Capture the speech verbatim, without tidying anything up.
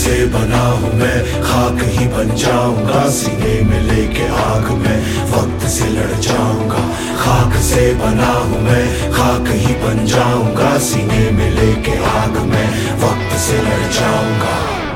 से बना हूँ मैं, खाक ही बन जाऊंगा, सीने में लेके आग में वक्त से लड़ जाऊंगा। खाक से बना हूँ मैं, खाक ही बन जाऊंगा, सीने में लेके आग में वक्त से लड़ जाऊंगा।